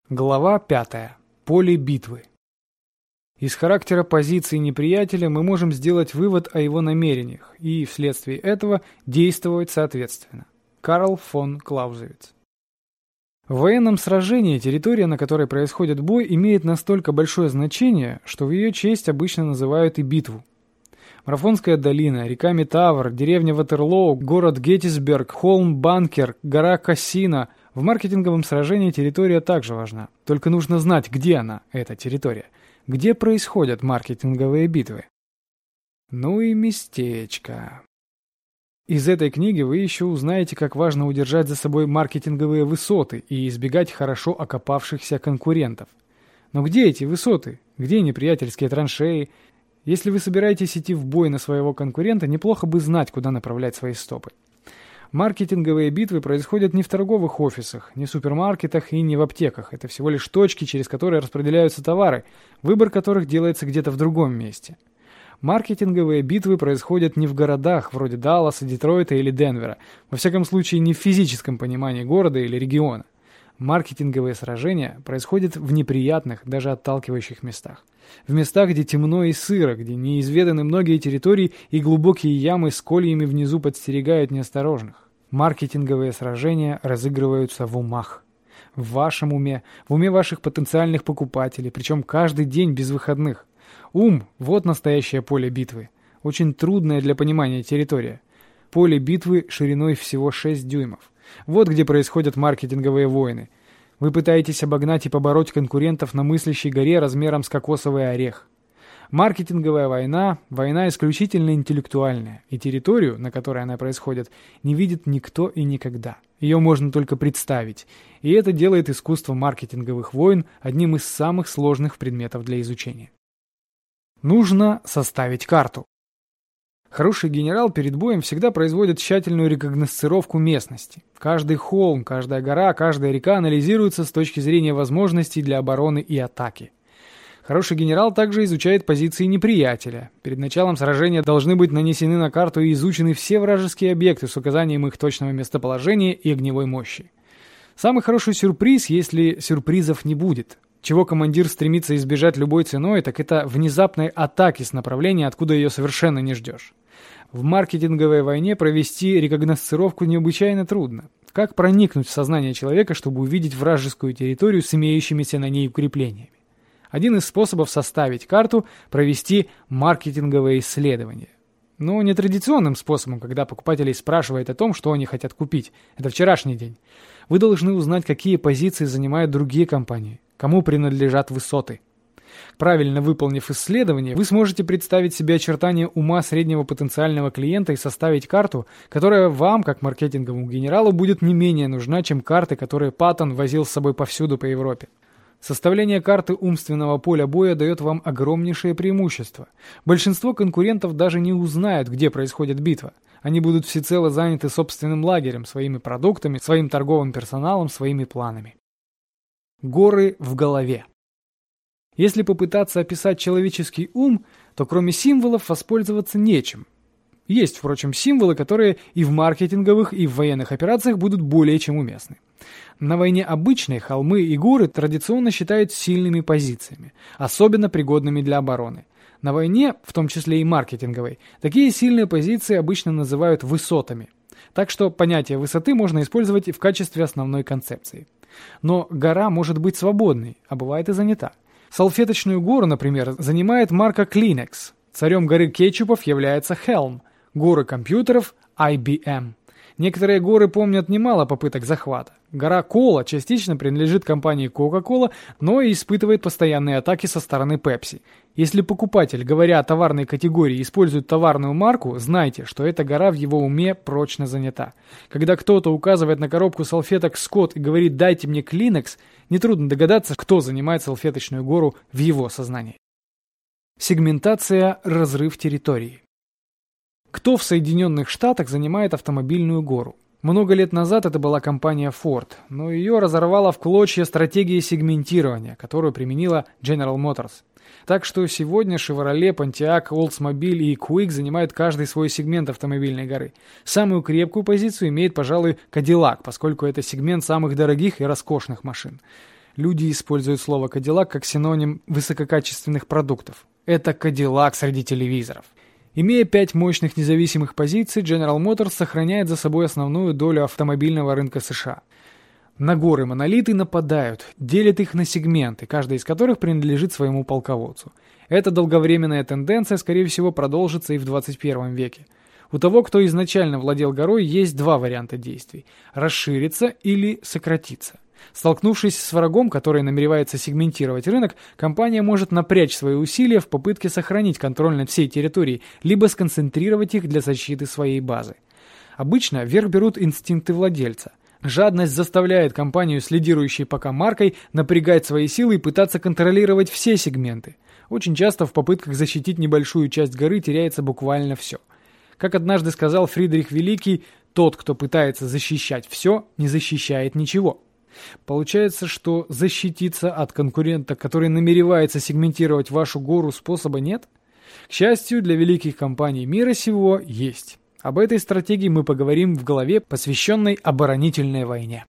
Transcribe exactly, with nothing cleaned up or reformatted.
Глава пятая. Поле битвы. Из характера позиции неприятеля мы можем сделать вывод о его намерениях и, вследствие этого, действовать соответственно. Карл фон Клаузевиц. В военном сражении территория, на которой происходит бой, имеет настолько большое значение, что в ее честь обычно называют и битву. Марафонская долина, река Метавр, деревня Ватерлоу, город Геттисберг, холм Банкер, гора Кассина. В маркетинговом сражении территория также важна. Только нужно знать, где она, эта территория. Где происходят маркетинговые битвы. Ну и местечко. Из этой книги вы еще узнаете, как важно удержать за собой маркетинговые высоты и избегать хорошо окопавшихся конкурентов. Но где эти высоты? Где неприятельские траншеи? Если вы собираетесь идти в бой на своего конкурента, неплохо бы знать, куда направлять свои стопы. Маркетинговые битвы происходят не в торговых офисах, не в супермаркетах и не в аптеках. Это всего лишь точки, через которые распределяются товары, выбор которых делается где-то в другом месте. Маркетинговые битвы происходят не в городах, вроде Далласа, Детройта или Денвера, во всяком случае не в физическом понимании города или региона. Маркетинговые сражения происходят в неприятных, даже отталкивающих местах. В местах, где темно и сыро, где неизведаны многие территории и глубокие ямы с кольями внизу подстерегают неосторожных. Маркетинговые сражения разыгрываются в умах. В вашем уме, в уме ваших потенциальных покупателей, причем каждый день без выходных. Ум – вот настоящее поле битвы. Очень трудная для понимания территория. Поле битвы шириной всего шесть дюймов. Вот где происходят маркетинговые войны. Вы пытаетесь обогнать и побороть конкурентов на мыслящей горе размером с кокосовый орех. Маркетинговая война – война исключительно интеллектуальная, и территорию, на которой она происходит, не видит никто и никогда. Ее можно только представить, и это делает искусство маркетинговых войн одним из самых сложных предметов для изучения. Нужно составить карту. Хороший генерал перед боем всегда производит тщательную рекогносцировку местности. Каждый холм, каждая гора, каждая река анализируется с точки зрения возможностей для обороны и атаки. Хороший генерал также изучает позиции неприятеля. Перед началом сражения должны быть нанесены на карту и изучены все вражеские объекты с указанием их точного местоположения и огневой мощи. Самый хороший сюрприз, если сюрпризов не будет. Чего командир стремится избежать любой ценой, так это внезапной атаки с направления, откуда ее совершенно не ждешь. В маркетинговой войне провести рекогносцировку необычайно трудно. Как проникнуть в сознание человека, чтобы увидеть вражескую территорию с имеющимися на ней укреплениями? Один из способов составить карту – провести маркетинговое исследование. Но не традиционным способом, когда покупателей спрашивают о том, что они хотят купить. Это вчерашний день. Вы должны узнать, какие позиции занимают другие компании, кому принадлежат высоты. Правильно выполнив исследование, вы сможете представить себе очертания ума среднего потенциального клиента и составить карту, которая вам, как маркетинговому генералу, будет не менее нужна, чем карты, которые Паттон возил с собой повсюду по Европе. Составление карты умственного поля боя дает вам огромнейшее преимущество. Большинство конкурентов даже не узнают, где происходит битва. Они будут всецело заняты собственным лагерем, своими продуктами, своим торговым персоналом, своими планами. Горы в голове. Если попытаться описать человеческий ум, то кроме символов воспользоваться нечем. Есть, впрочем, символы, которые и в маркетинговых, и в военных операциях будут более чем уместны. На войне обычные холмы и горы традиционно считают сильными позициями, особенно пригодными для обороны. На войне, в том числе и маркетинговой, такие сильные позиции обычно называют высотами. Так что понятие высоты можно использовать и в качестве основной концепции. Но гора может быть свободной, а бывает и занята. Салфеточную гору, например, занимает марка Kleenex. Царем горы кетчупов является Helm, горы компьютеров – ай би эм. Некоторые горы помнят немало попыток захвата. Гора Кола частично принадлежит компании Coca-Cola, но и испытывает постоянные атаки со стороны Pepsi. Если покупатель, говоря о товарной категории, использует товарную марку, знайте, что эта гора в его уме прочно занята. Когда кто-то указывает на коробку салфеток Scott и говорит «дайте мне Kleenex», нетрудно догадаться, кто занимает салфеточную гору в его сознании. Сегментация – разрыв территории. Кто в Соединенных Штатах занимает автомобильную гору? Много лет назад это была компания Ford, но ее разорвала в клочья стратегия сегментирования, которую применила General Motors. Так что сегодня Chevrolet, Pontiac, Oldsmobile и Quick занимают каждый свой сегмент автомобильной горы. Самую крепкую позицию имеет, пожалуй, Cadillac, поскольку это сегмент самых дорогих и роскошных машин. Люди используют слово «кадиллак» как синоним высококачественных продуктов. Это кадиллак среди телевизоров. Имея пять мощных независимых позиций, General Motors сохраняет за собой основную долю автомобильного рынка США. На горы-монолиты нападают, делят их на сегменты, каждый из которых принадлежит своему полководцу. Эта долговременная тенденция, скорее всего, продолжится и в двадцать первом веке. У того, кто изначально владел горой, есть два варианта действий – расшириться или сократиться. Столкнувшись с врагом, который намеревается сегментировать рынок, компания может напрячь свои усилия в попытке сохранить контроль над всей территорией, либо сконцентрировать их для защиты своей базы. Обычно вверх берут инстинкты владельца. Жадность заставляет компанию с лидирующей пока маркой напрягать свои силы и пытаться контролировать все сегменты. Очень часто в попытках защитить небольшую часть горы теряется буквально все. Как однажды сказал Фридрих Великий, тот, кто пытается защищать все, не защищает ничего. Получается, что защититься от конкурента, который намеревается сегментировать вашу гору, способа нет? К счастью, для великих компаний мира сего есть. Об этой стратегии мы поговорим в главе, посвященной оборонительной войне.